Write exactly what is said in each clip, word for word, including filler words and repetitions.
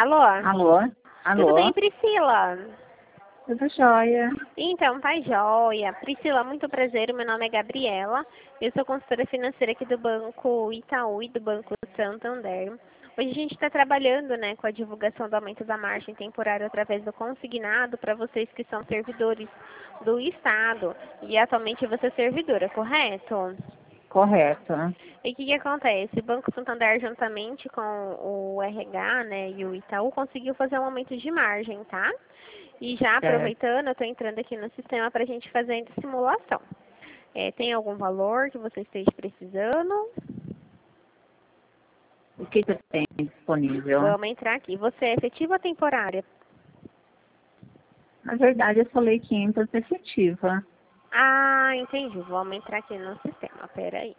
Alô? Alô? Tudo Alô? bem, Priscila? Tudo jóia. Então, tá joia. Priscila, muito prazer. Meu nome é Gabriela. Eu sou consultora financeira aqui do Banco Itaú e do Banco Santander. Hoje a gente está trabalhando, né, com a divulgação do aumento da margem temporária através do consignado para vocês que são servidores do Estado. E atualmente você é servidora, correto? Correto. E o que, que acontece? O Banco Santander, juntamente com o R H, né, e o Itaú, conseguiu fazer um aumento de margem, tá? E já Certo. aproveitando, eu estou entrando aqui no sistema para a gente fazer a simulação. É, tem algum valor que você esteja precisando? O que você tem disponível? Vamos entrar aqui. Você é efetiva ou temporária? Na verdade, eu falei quinhentos efetiva. Ah, entendi. Vamos entrar aqui no sistema. Pera aí.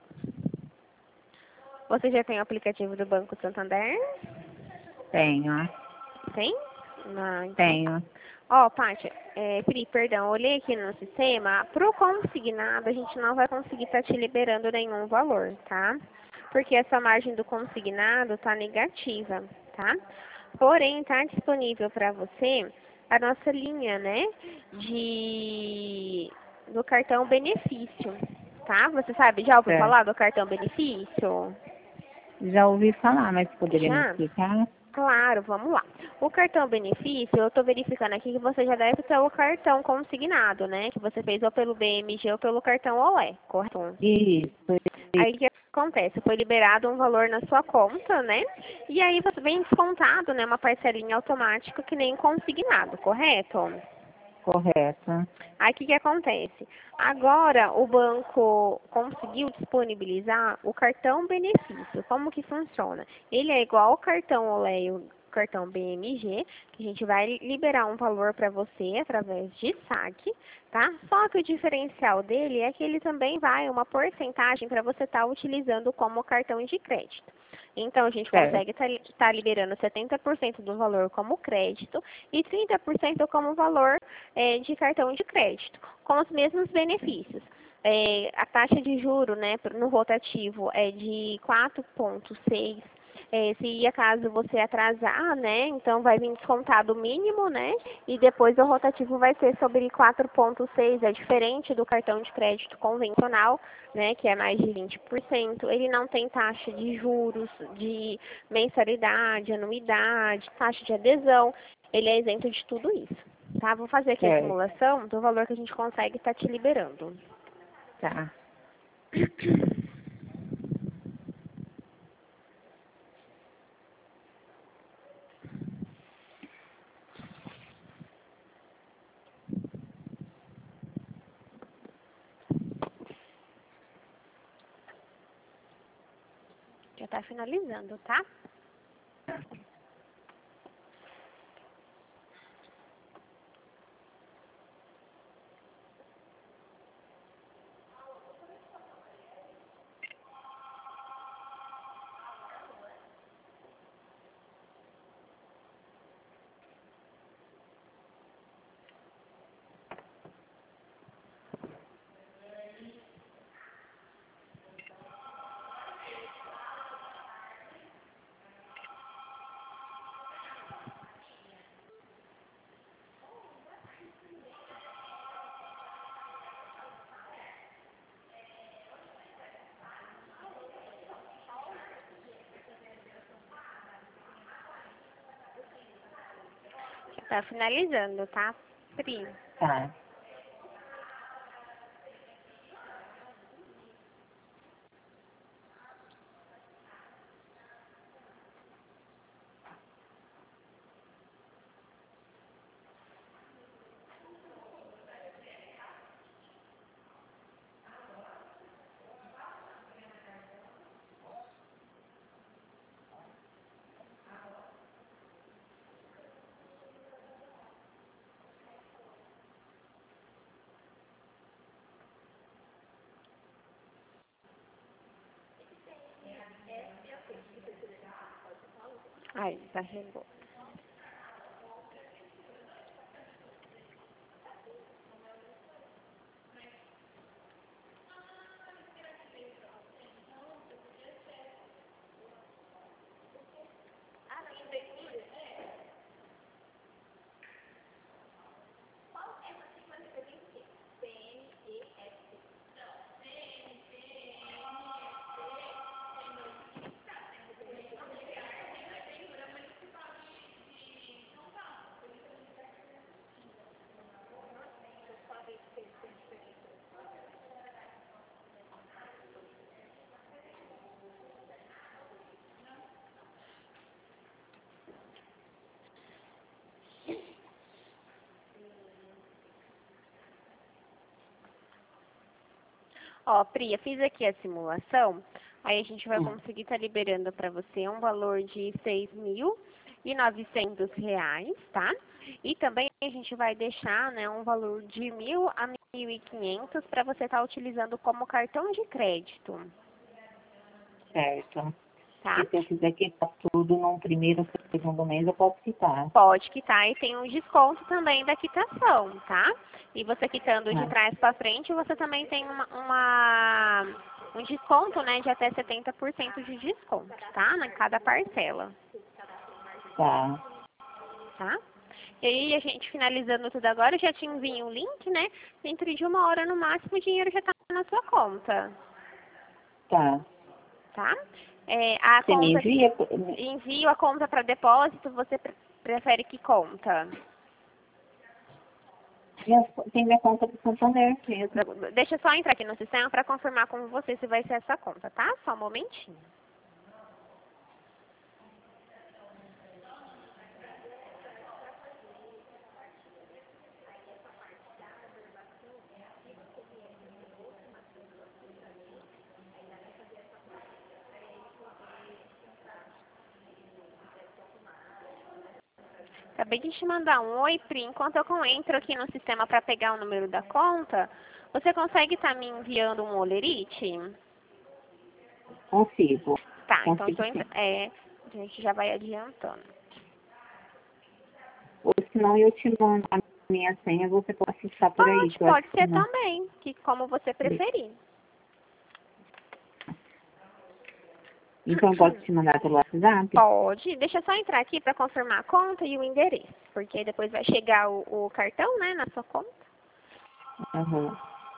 Você já tem o aplicativo do Banco Santander? Tenho. Tem? Ah, então. Tenho. Ó, Pátia, é, Pri, perdão, olhei aqui no sistema, pro consignado a gente não vai conseguir estar te liberando nenhum valor, tá? Porque essa margem do consignado tá negativa, tá? Porém, tá disponível para você a nossa linha, né, de do cartão benefício, tá? Você sabe, já ouviu Certo. falar do cartão benefício? Já ouvi falar, mas poderia me Já? explicar? Claro, vamos lá. O cartão benefício, eu estou verificando aqui que você já deve ter o cartão consignado, né? Que você fez ou pelo B M G ou pelo cartão Olé, correto? Isso. Aí o que acontece? Foi liberado um valor na sua conta, né? E aí você vem descontado, né? Uma parcelinha automática que nem consignado, correto? Correto. Aí o que, que acontece? Agora o banco conseguiu disponibilizar o cartão benefício. Como que funciona? Ele é igual ao cartão Olé e o cartão B M G, que a gente vai liberar um valor para você através de saque, tá? Só que o diferencial dele é que ele também vai uma porcentagem para você estar utilizando como cartão de crédito. Então, a gente Certo. consegue estar liberando setenta por cento do valor como crédito e trinta por cento como valor é, de cartão de crédito, com os mesmos benefícios. É, a taxa de juro, né, no rotativo é de quatro vírgula seis. É, se acaso você atrasar, né, então vai vir descontado o mínimo, né, e depois o rotativo vai ser sobre quatro vírgula seis, é diferente do cartão de crédito convencional, né, que é mais de vinte por cento. Ele não tem taxa de juros, de mensalidade, anuidade, taxa de adesão, ele é isento de tudo isso, tá? Vou fazer aqui a Certo. simulação do valor que a gente consegue estar te liberando. Tá. Já está finalizando, tá? Já está finalizando, tá, Pri? Tá. Ai, desarregou. Ó, Pri, eu fiz aqui a simulação, aí a gente vai Hum. conseguir estar liberando para você um valor de seis mil e novecentos reais, tá? E também a gente vai deixar, né, um valor de mil a mil e quinhentos para você estar utilizando como cartão de crédito, Certo. tá? E se eu quiser quitar tudo num primeiro ou segundo mês, eu posso quitar. Pode quitar e tem um desconto também da quitação, tá? E você quitando de Ah, trás para frente, você também tem uma, uma- um desconto, né, de até setenta por cento de desconto, tá? Na cada parcela, tá. tá? E aí, a gente finalizando tudo agora, eu já te envio o link, né? Dentro de uma hora no máximo, o dinheiro já tá na sua conta, Tá. tá? É, a Você me conta, envia? envio a conta para depósito, você pre- prefere que conta? Minha- Tem minha conta do Santander mesmo. Deixa eu só entrar aqui no sistema para confirmar com você se vai ser essa conta, tá? Só um momentinho. Acabei de te mandar um oi, Pri. Enquanto eu entro aqui no sistema para pegar o número da conta, você consegue estar me enviando um olerite? Consigo. Tá, então Consigo tô sim. entra... é, a gente já vai adiantando. Ou senão eu te mando a minha senha, você pode acessar por aí. Pode, Que eu acho pode que ser não. também, que como você preferir. Então eu posso te mandar pelo WhatsApp? Pode. Deixa eu só entrar aqui para confirmar a conta e o endereço, porque depois vai chegar o, o cartão, né, na sua conta. Aham.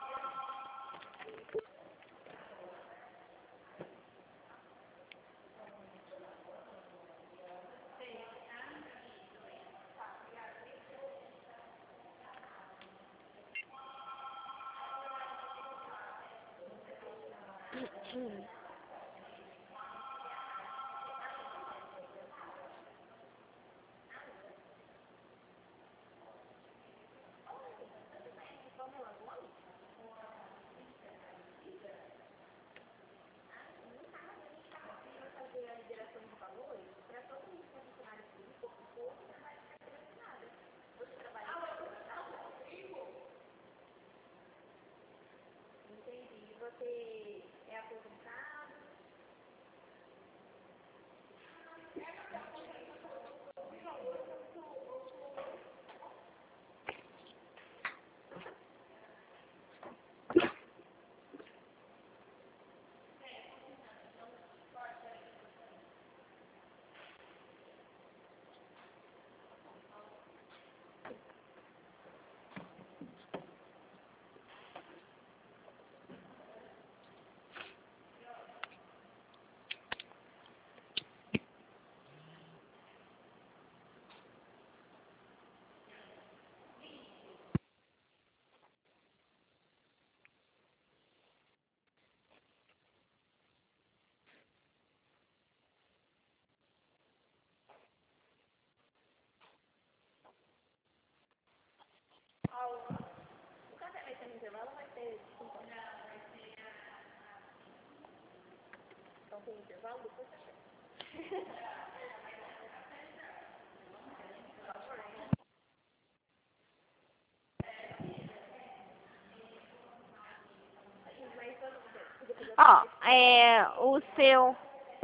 Ó, é, o seu,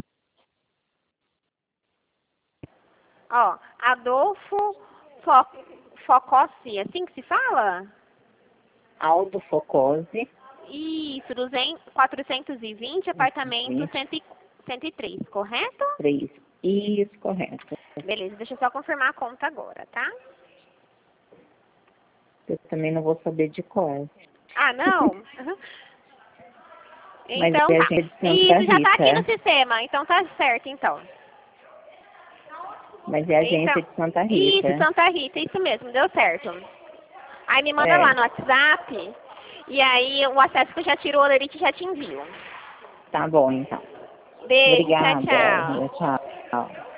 ó, Adolfo Fo, Focossi, assim que se fala? Aldo Focose. Isso, duzentos, quatrocentos e vinte, apartamento cem, cento e três, correto? Três. Isso, correto. Beleza, deixa eu só confirmar a conta agora, tá? Eu também não vou saber de cor. Ah, não? Uhum. Mas Então é a tá. gente de Santa Isso, já tá aqui no Rita. sistema, então tá certo, então. Mas é a Então, agência de Santa isso, Rita. Santa Rita, isso mesmo, deu certo. Aí me manda lá É. no WhatsApp, e aí o acesso que eu já tiro o olerite já te envio. Tá bom, então. Beijo, tchau, Obrigada. tchau. Tchau.